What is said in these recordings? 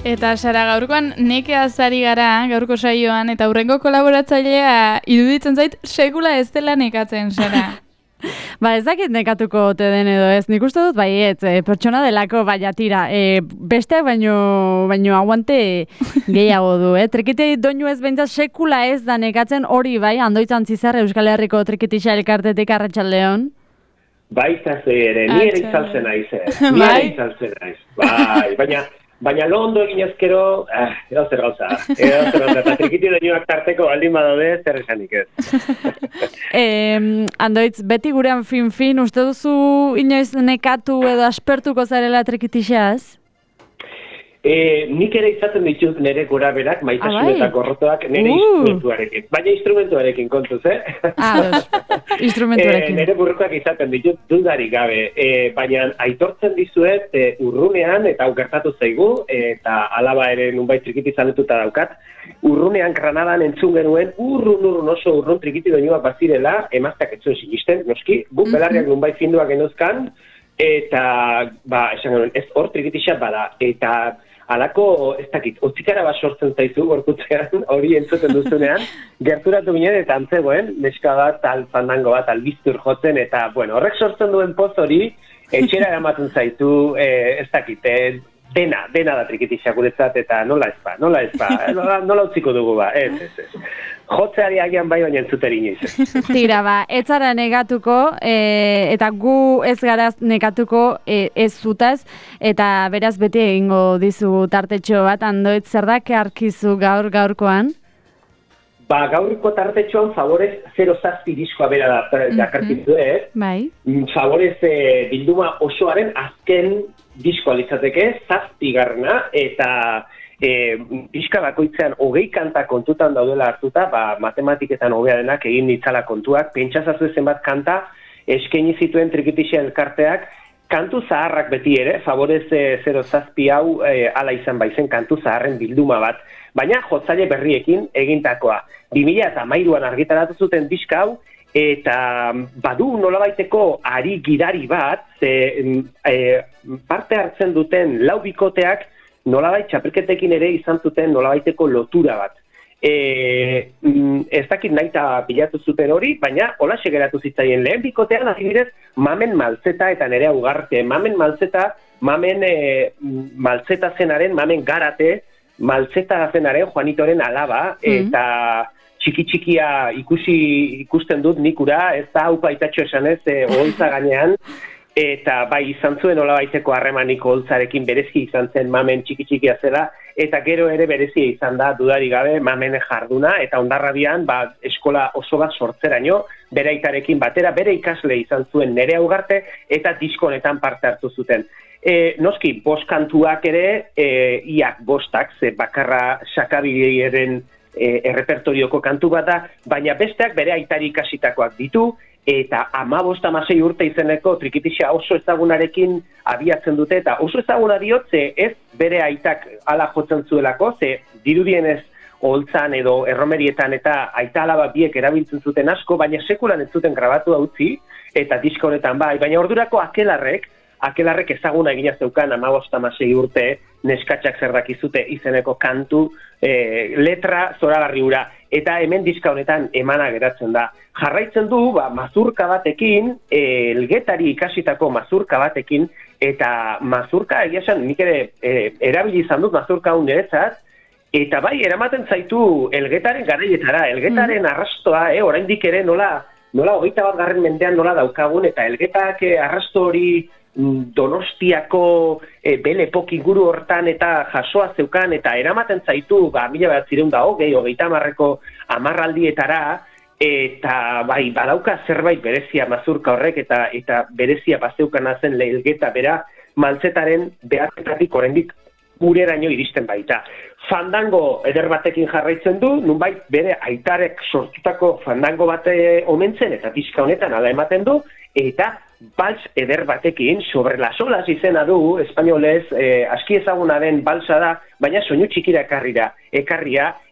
Eta Sara, gaurkoan nekeaz ari gara, gaurko saioan, eta hurrengo kolaboratzailea iruditzen zait sekula ez dela nekatzen, Sara. Ba, ez dakit nekatuko ote den edo ez, nik uste dut baiet, pertsona delako baina tira, besteak baino aguante gehiago du, Trikiti doinu ez behintzat sekula ez da nekatzen hori bai, Andoitzan Zizar Euskal Herriko Trikitixa elkartetik Arratsaldeon. Bai, ere, ni ere itzaltzen naiz, ni ere itzaltzen naiz, bai, baina lo ondo egin ezkero, edo zer gauza, eta trikiti doinuak tarteko baldin badaude, zer esanik ez. Andoitz, beti gurean fin, uste duzu inoiz nekatu edo aspertuko zarela trikitixaz? Nik ere izaten ditut nire gora berak, maitasun eta gorrotoak nire instrumentuarekin. Baina instrumentuarekin kontuz, Instrumentuarekin. Nire burrukoak izaten ditut dudarik gabe. Baina aitortzen dizuet urrunean, eta gertatu zaigu, eta alaba ere nunbait trikiti zanetuta daukat, urrunean Granadan entzun genuen oso urrun trikiti doinuak bazirela, emazteak ez zuen sinisten, noski, guk belarriak nunbait finduak genuzkan, eta, esan genuen, ez hor trikitixat bada, eta alako, ez dakit, otzikara bat sortzen zaizu gorputzean, hori entzuten duzunean, gerturatu ginen eta antzegoen, neska bat, fandango bat, albiztur jotzen, eta, bueno, horrek sortzen duen poz hori, etxera eramaten zaitu, ez dakit, dena da trikitixak guretzat, eta nola nola utziko dugu ez. Jotzeari agian bai, baina entzuteri inoiz. Tira, ez zara negatuko, eta gu ez gara negatuko ez zutaz, eta beraz beti egingo dizu tartetxo bat, Andoitz, zer da arkizu gaurkoan? Gaurko tartetxoan Favorez 07 diskoa bera dakarkizu, Bai. Favorez bilduma osoaren azken diskoa litzateke, 7. eta diska bakoitzean 20 kanta kontutan daudela hartuta, matematiketan hobea denak egin ditzala kontuak, pentsazazu zenbat kanta eskaini zituen Trikitixa elkarteak, kantu zaharrak beti ere, Favorez 07 hau ala izan baizen kantu zaharren bilduma bat, baina jotzaile berriekin egintakoa. 2013an argitaratu zuten diska hau, eta badu nolabaiteko ari gidari bat, parte hartzen duten 4 bikoteak nolabait txapelketekin ere izan zuten nolabaiteko lotura bat. Ez dakit naita bilatu zuten hori, baina holaxe geratu zitzaien lehen bikotean, adibidez, Mamen Maltzeta eta Nerea Ugarte. Mamen Maltzeta, Maltzeta zenaren, Mamen Garate, Maltzeta zenaren Juanitoren alaba, eta txikia ikusten dut nikura, ez da haupa aitatxo esanez, oholtza gainean, eta bai izan zuen nolabaiteko harremaniko oholtzarekin berezi izan zen Mamen txikia zela, eta gero ere berezia izan da dudari gabe Mamen jarduna, eta Hondarrabian eskola oso bat sortzeraino, bere aitarekin batera, bere ikasle izan zuen Nerea Ugarte, eta disko honetan parte hartu zuten. Noski, 5 kantuak ere, iak 5, ze bakarra Sakabidearen errepertorioko kantu bat da, baina besteak bere aitari ikasitakoak ditu, eta 15-16 urte izeneko Trikitixa oso ezagunarekin abiatzen dute, eta oso ezaguna diotze ez bere aitak ala jotzen zuelako, ze dirudienez oholtzan edo erromerietan eta aita alaba biek erabiltzen zuten asko, baina sekulan ez zuten grabatu utzi, eta disko honetan bai, baina ordurako Akelarrek ezaguna egina zeukan 15-16 urte neskatxak zer dakizute izeneko kantu, letra zoragarri hura, eta hemen diska honetan emana geratzen da. Jarraitzen du, mazurka batekin, Elgetari ikasitako mazurka batekin, eta mazurka, egia esan, nik ere erabili izan dut mazurka hau niretzat, eta bai, eramaten zaitu Elgetaren garaietara, Elgetaren arrastoa, oraindik ere nola 21. mendean nola daukagun, eta Elgetak arrasto hori Donostiako belepok inguru hortan eta jasoa zeukan, eta eramaten zaitu 1920-30ko amarraldietara, eta bai, badauka zerbait berezia mazurka horrek, eta berezia bazeukana zen Elgeta bera Maltzetaren beharretatik oraindik gureraino iristen baita. Fandango eder batekin jarraitzen du, nunbait bere aitarek sortutako fandango bate omentzen, eta diska honetan ala ematen du, eta bals eder batekin, Sobre las olas izena du, espainolez, aski ezaguna den balsa da, baina soinu txikira ekarria,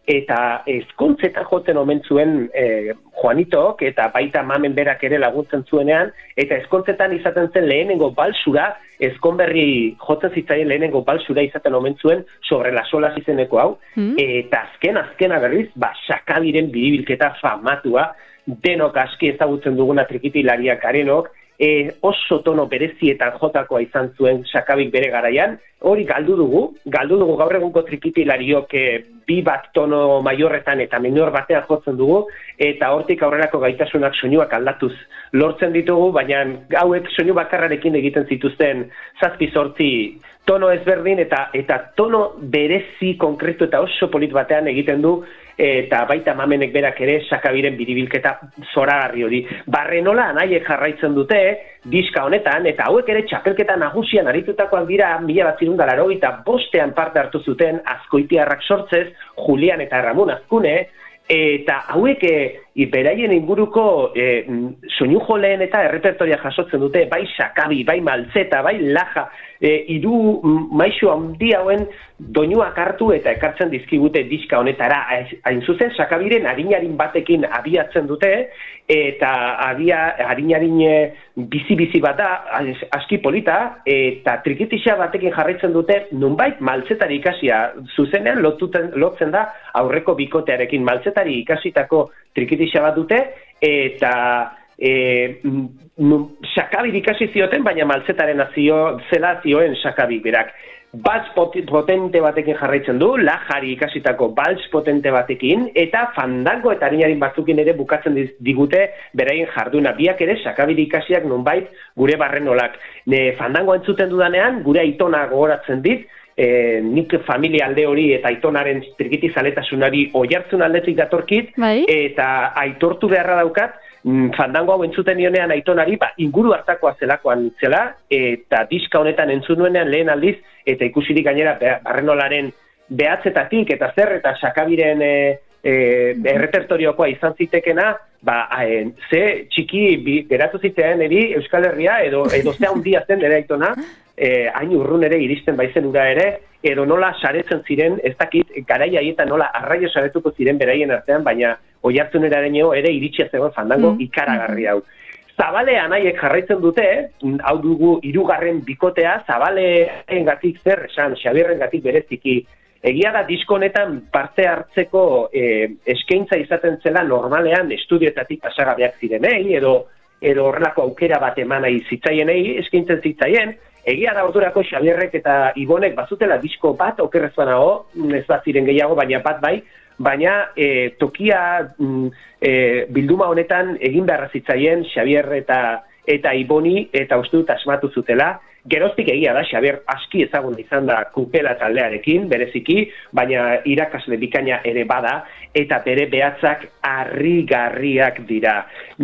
eta ezkontzetan jotzen omen zuen Juanitok, eta baita mamen berak ere laguntzen zuenean, eta ezkontzetan izaten zen lehenengo balsura, ezkonberri jotzen zitzaien lehenengo balsura izaten omen zuen sobre las olas izeneko hau, eta azkena berriz, Sakabiren biribilketa famatua, denok aski ezagutzen duguna trikitilariak garenok, oso tono berezietan jotakoa izan zuen Sakabik bere garaian, hori galdu dugu gaur egunko trikitilariok bi bat tono maiorretan eta menor batean jotzen dugu, eta hortik aurrerako gaitasunak soinuak aldatuz lortzen ditugu, baina hauek soinu bakarrarekin egiten zituzten 7-8 tono ezberdin, eta tono berezi konkretu eta oso polit batean egiten du, eta baita mamenek berak ere Sakabiren biribilketa zoragarri hori. Barrenola anaiek jarraitzen dute diska honetan, eta hauek ere txapelketa nagusian aritutakoak dira 1985 parte hartu zuten Azkoitiarrak sortzez, Julian eta Ramon Azkune, eta hauek beraien inguruko soinu joleen eta errepertoria jasotzen dute, bai Sakabi, bai Maltzeta, bai Laja, hiru maisu handi hauen doinuak hartu eta ekartzen dizkigute diska honetara. Hain zuzen, Sakabiren harinarin batekin abiatzen dute, eta harinarin bizi-bizi bat da, aski polita, eta trikitixa batekin jarraitzen dute, nunbait Maltzetari ikasia, zuzenean lotzen da aurreko bikotearekin. Maltzetari ikasitako trikitixa bat dute, eta Sakabir ikasi zioten, baina Maltzetaren zela zioen Sakabik berak. Balz potente batekin jarraitzen du, Lajari ikasitako balz potente batekin, eta fandango eta harinarin batzukin ere bukatzen digute beraien jarduna. Biak ere Sakabir ikasiak nonbait gure barrenolak. Fandango entzuten dudanean, gure aitona gogoratzen dit, nik familia alde hori eta aitonaren trikitizaletasunari oihartzun aldetik datorkit, eta aitortu beharra daukat, fandango hau entzuten nionean aitonari, inguru hartakoa zelakoan zela, eta diska honetan entzun nuenean lehen aldiz, eta ikusirik gainera barrenolaren behatzetatik, eta zer, eta Sakabiren errepertoriokoa izan zitekena, ze txiki geratu zitean eri Euskal Herria, edo ze handia zen ere aitona, hain urrun ere iristen baizen ura ere, edo nola saretzen ziren, ez dakit, garai haietan nola arraio saretuko ziren beraien artean, baina oihartzuneraino ere iritsia zegoen fandango ikaragarri hau. Zabale anaiek jarraitzen dute, hau dugu 3. bikotea, Zabaleengatik zer esan, Xabierrengatik bereziki. Egia da disko honetan parte hartzeko eskaintza izaten zela normalean estudioetatik pasagabeak zirenei, edo horrelako aukera bat emanai zitzaienei eskaintzen zitzaien. Egia da ordurako Xabierrek eta Ibonek bazutela disko bat, okerrezbanago, ez bat ziren gehiago, baina bat bai, baina tokia bilduma honetan egin beharra zitzaien Xabier eta Iboni, eta uste dut asmatu zutela. Geroztik egia da, Xabier aski ezagun izan da Kupela taldearekin, bereziki, baina irakasle bikaina ere bada, eta bere behatzak harrigarriak dira.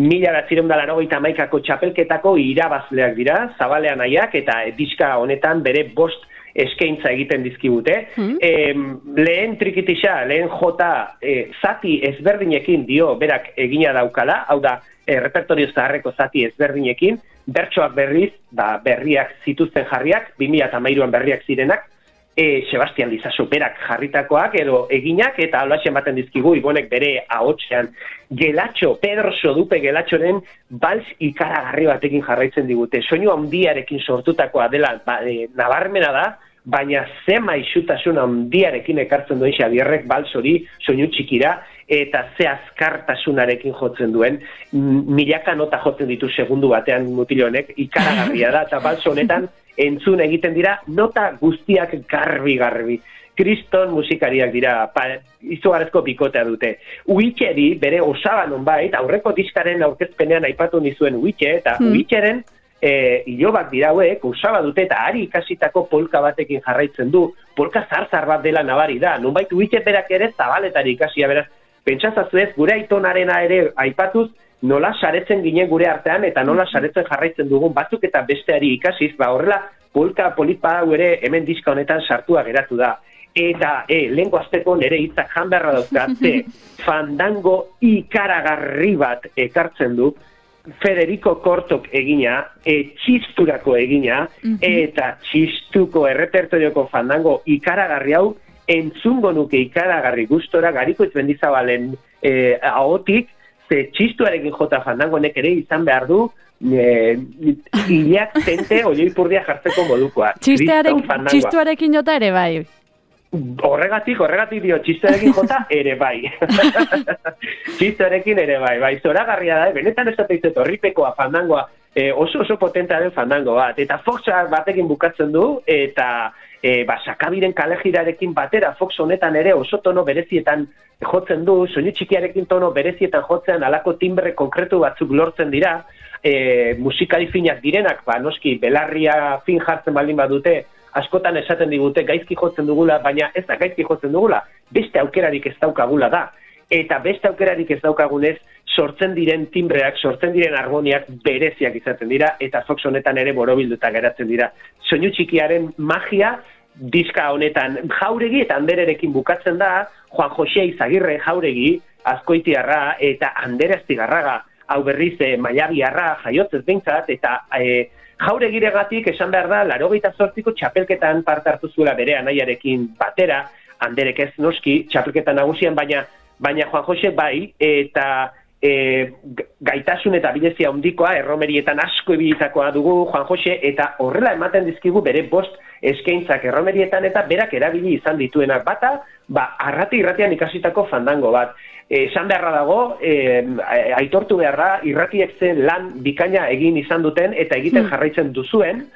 1991ko txapelketako irabazleak dira, Zabalean aiak, eta diska honetan bere 5 eskaintza egiten dizkigute. Lehen trikitixa, lehen jota, zati ezberdinekin dio berak egina daukala, hau da, repertorio zaharreko zati ezberdinekin, bertsoak berriz, berriak zituzten jarriak, 2013an berriak zirenak, Sebastian Lizaso berak jarritakoak edo eginak, eta halaxe ematen dizkigu Ibonek bere ahotsean. Gelatxo, Pedro Sodupe Gelatxoren balz ikaragarri batekin jarraitzen digute. Soinu handiarekin sortutakoa dela nabarmena da, baina ze maisutasun handiarekin ekartzen duen Xabierrek balz hori soinu txikira, eta ze azkartasunarekin jotzen duen, milaka nota jotzen ditu segundu batean mutil honek, ikaragarria da, eta balz honetan entzun egiten dira, nota guztiak garbi. Kriston musikariak dira, izugarrezko bikotea dute. Uitxeri, bere osaba nonbait, aurreko diskaren aurkezpenean aipatu nizuen Uitxe, eta Uitxeren ilobak dira hauek, osaba dute, eta ari ikasitako polka batekin jarraitzen du, polka zarzar bat dela nabari da, nonbait Uitxe berak ere Zabaletari ikasia, beraz, pentsatzazuez, gure aitonarena ere aipatuz, nola saretzen ginen gure artean, eta nola saretzen jarraitzen dugun batzuk eta besteari ikasiz, horrela polka polipa hau ere hemen diska honetan sartua geratu da. Eta lehenko azteko nire hitzak jan beharra dauzkate, fandango ikaragarri bat ekartzen du, Federico Kortok egina, txisturako egina, eta txistuko errepertorioko fandango ikaragarri hau, entzungo nuke ikaragarri gustora Garikoitz Mendizabalen ahotik, ze txistuarekin jota fandango honek ere izan behar du, hilak tente olioipurdia jartzeko modukoa. Txistuarekin jota ere bai. Horregatik dio, txistuarekin jota ere bai. Txistuarekin ere bai. Zoragarria da, benetan ez dut horripekoa fandangoa, oso potentea den fandango bat. Eta Foxa batekin bukatzen du, eta Sakabiren kalejirarekin batera Fox honetan ere oso tono berezietan jotzen du, soinu txikiarekin tono berezietan jotzean alako timbre konkretu batzuk lortzen dira, musikali finak direnak, noski belarria fin jartzen baldin badute, askotan esaten digute gaizki jotzen dugula, baina ez da gaizki jotzen dugula, beste aukerarik ez daukagula da. Eta beste aukerarik ez daukagunez, sortzen diren timbreak, sortzen diren harmoniak bereziak izaten dira, eta Fox honetan ere borobilduta geratzen dira. Soinu txikiaren magia, diska honetan Jauregi eta Andererekin bukatzen da, Juan Jose Izagirre Jauregi, Azkoitiarra eta Ander Astigarraga, hau berriz Maiabiarra jaiotzez behintzat, eta Jauregiregatik esan behar da, 88ko txapelketan parte hartu zuela bere anaiarekin batera, Anderek ez noski txapelketan nagusian, baina Juan Jose bai, eta gaitasun eta bilezia handikoa, erromerietan asko ibilitakoa dugu Juan Jose, eta horrela ematen dizkigu bere bost eskaintzak erromerietan eta berak erabili izan dituenak bata, irratian ikasitako fandango bat. Esan beharra dago, aitortu beharra, irratiek zen lan bikaina egin izan duten eta egiten jarraitzen duzuen,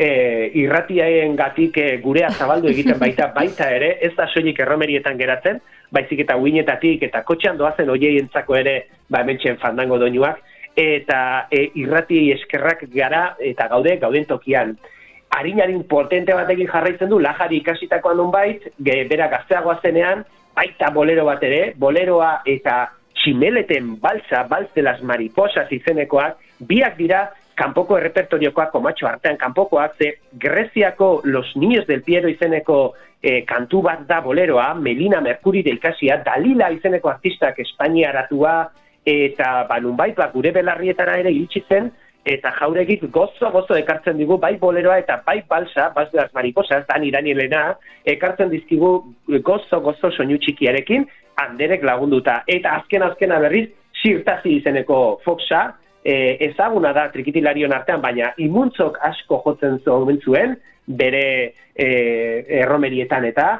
irratiaen gatik gurea zabaldu egiten baita ere, ez da soilik erromerietan geratzen, baizik eta uinetatik eta kotxean doazen oieientzako ere hementxen fandango doinuak, eta irrati eskerrak gara eta gauden tokian. Harin potente batekin jarraitzen du, Lajari ikasitakoan nonbait, bera gazteagoa zenean, baita bolero bat ere, boleroa eta Tximeleten balsa, Vals de las Mariposas izenekoak, biak dira kanpoko errepertoriokoak, komatxo artean kanpokoak, ze Greziako Los Niños del Piero izeneko kantu bat da boleroa, Melina Mercurire ikasia, Dalila izeneko artistak espainiaratua, eta nonbait gure belarrietara ere iritsi zen, eta Jauregik gozo ekartzen digu, bai boleroa eta bai balsa, Vals de las Mariposas, Dan Iranielena, ekartzen dizkigu gozo soinu txikiarekin, Anderek lagunduta. Eta azkena berriz, Sirtazi izeneko Foxa, ezaguna da trikitilarion artean, baina imuntzok asko jotzen zuen, bere erromerietan eta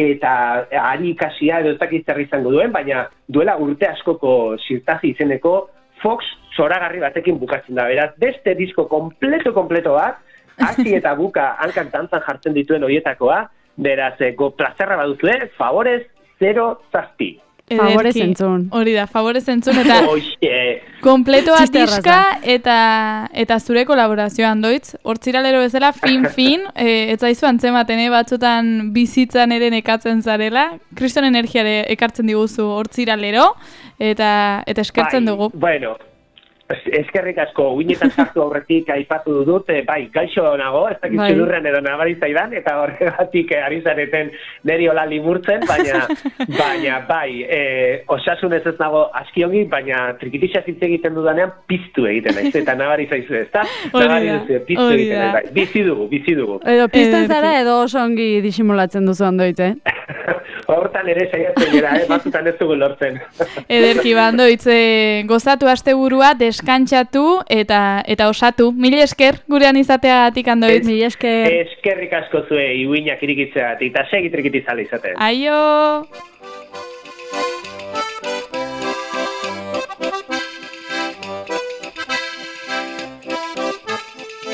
ari ikasia edo ez dakit zer izango duen, baina duela urte askoko Sirtazi izeneko Fox zoragarri batekin bukatzen da. Beraz, beste disko kompleto bat, hasi eta buka hankak dantzan jartzen dituen horietakoa, beraz, plazerra baduzue, favorez 0-7. Favorez entzun. Hori da, favorez entzun eta kompletoa diska eta zure kolaborazioan doitz. Hortziralero bezala, fin, ez zaizu antzematen, batzutan bizitzan ere nekatzen zarela. Kriston energiare ekartzen diguzu hortziralero eta eskertzen dugu. Bueno, eskerrik asko, uinetan sartu aurretik aipatu dut, gaixo nago, ez dakit txudurrean edo nabari zaidan, eta horregatik ari zareten neri hola limurtzen, baina osasun ez nago askiongi, baina trikitixaz hitz egiten dudanean piztu egiten naiz, eta nabari zaizu ez, eta nabari duzu, piztu egiten naiz, bizi dugu. Edo pizten zara edo oso ongi disimulatzen duzu ondoitz, Hortan ere saiatzen gara, batzutan ez dugu lortzen. Ederki bandoitz, gozatu asteburua, deskantzatu eta osatu. Mil esker gurean izateagatik Andoitz. Mil esker. Eskerrik asko zuei uinak irikitzeagatik eta segi trikitizale izaten. Aio!